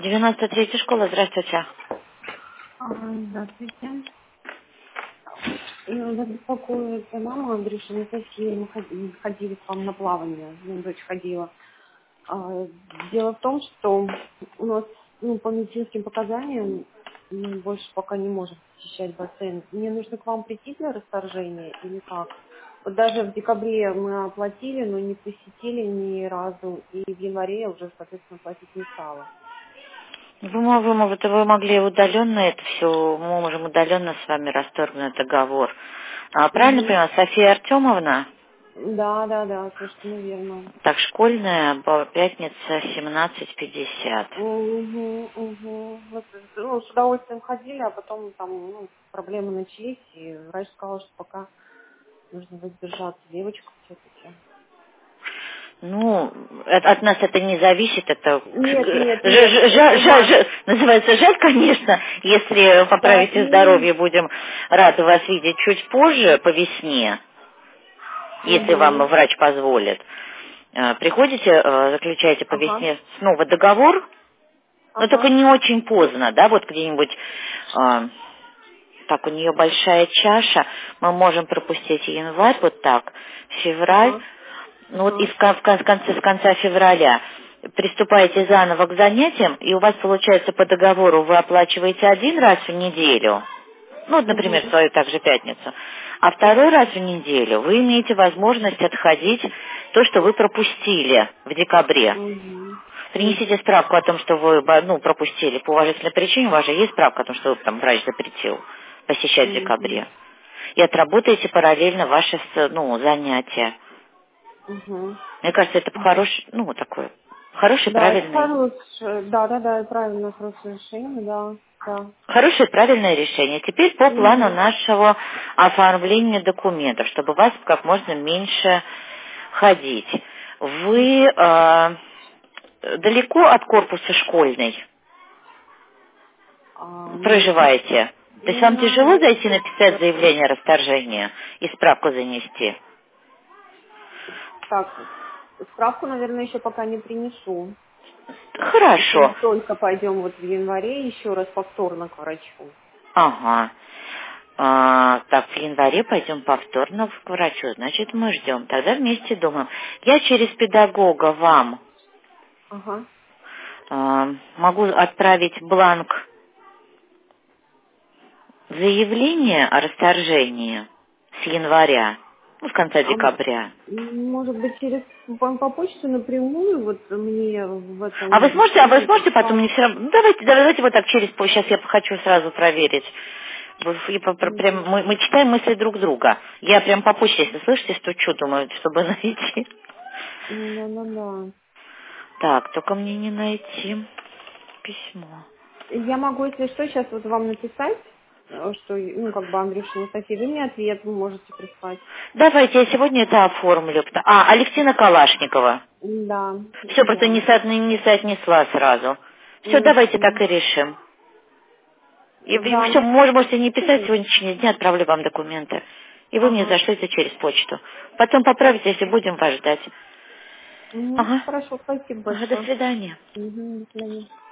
93-я школа, здравствуйте. Здравствуйте. Вас беспокоит мама Андрюшина София. Мы ходили к вам на плавание. Ну, дочь ходила. Дело в том, что у нас по медицинским показаниям мы больше пока не можем посещать бассейн. Мне нужно к вам прийти для расторжения или как? Вот даже в декабре мы оплатили, но не посетили ни разу. И в январе я уже, соответственно, платить не стала. Вы могли удаленно это все, мы можем удаленно с вами расторгнуть договор. Правильно Угу. понимаю, София Артемовна? Да, совершенно верно. Так, школьная, пятница, 17:50. Вот, с удовольствием ходили, а потом там проблемы начались, и врач сказал, что пока нужно воздержаться. Девочка все-таки. Ну, от нас это не зависит, это Нет, это вам. называется жаль, конечно, если Да, поправите здоровье, будем рады вас видеть чуть позже, по весне, если вам угу. врач позволит. Приходите, заключаете по Ага, весне снова договор, но только ага, не очень поздно, да, вот где-нибудь, так, у нее большая чаша, мы можем пропустить январь, вот так, февраль, ага, ну вот и ага, с конца февраля приступаете заново к занятиям, и у вас получается по договору вы оплачиваете один раз в неделю, ну, вот, например, угу, свою также пятницу, а второй раз в неделю вы имеете возможность отходить то, что вы пропустили в декабре. угу, Принесите справку о том, что вы пропустили по уважительной причине, у вас же есть справка о том, что там врач запретил посещать в угу, декабре. И отработаете параллельно ваши занятия. угу. Мне кажется, это хороший, такой, хороший, Да, это правильный, хорошее, да, правильно, хорошее решение, да. хорошее, правильное решение. Теперь по плану Угу. нашего оформления документов, чтобы вас как можно меньше ходить. Вы далеко от корпуса школьной проживаете? То есть вам тяжело зайти написать заявление о расторжении и справку занести? Так, справку, наверное, еще пока не принесу. Если мы Хорошо. только пойдем вот в январе еще раз повторно к врачу. Ага. Так, в январе пойдем повторно к врачу. Значит, мы ждем. Тогда вместе думаем. Я через педагога вам Ага. могу отправить бланк заявления о расторжении с января, в конце А декабря. может быть, через по почте напрямую вот мне в А вы этом сможете потом справку? мне все равно... Ну, давайте вот так сейчас я хочу сразу проверить. Прям мы читаем мысли друг друга. Я прям по почте, если слышите, стучу, думаю, чтобы найти. Да. Так, только мне не найти письмо. Я могу, если что, сейчас вот вам написать, что, Андрюшина София, вы мне ответ можете прислать. Давайте я сегодня это оформлю. Алевтина Калашникова. Да, Все, просто да. не соотнесла сразу. Все, давайте так Мгм. и решим. И Да. все, можете не писать, сегодня в течение дня отправлю вам документы. И вы мне Ага. зашлете через почту. Потом поправите, если будем вас ждать. Ага. Хорошо, спасибо Ага, до большое. свидания. До свидания.